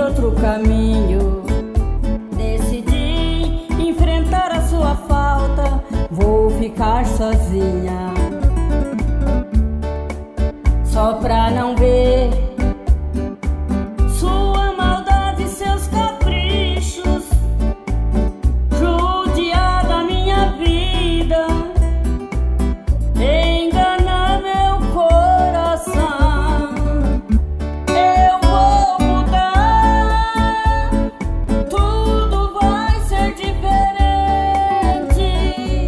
seguir outro caminho. Decidi enfrentar a sua falta, vou ficar sozinha, só pra não ver sua maldade e seus caprichos judiar da minha vida, enganar meu coração. Eu vou mudar, tudo vai ser diferente.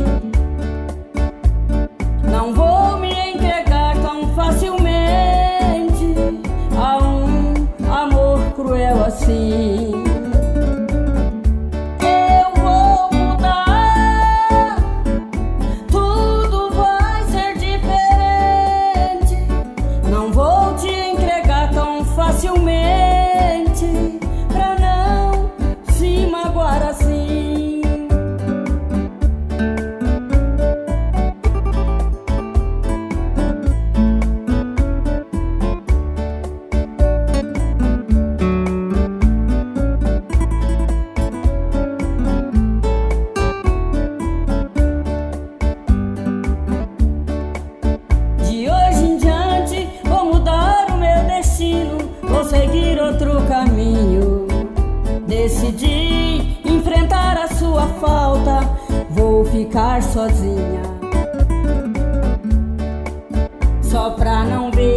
Não vou me entregar tão facilmente a um amor cruel assim. Eu vou mudar, tudo vai ser diferente. Não vou te entregar tão facilmente pra não se magoar assim. De hoje em diante vou mudar o meu destino, vou seguir outro caminho. Decidi enfrentar a sua falta, vou ficar sozinha, só pra não ver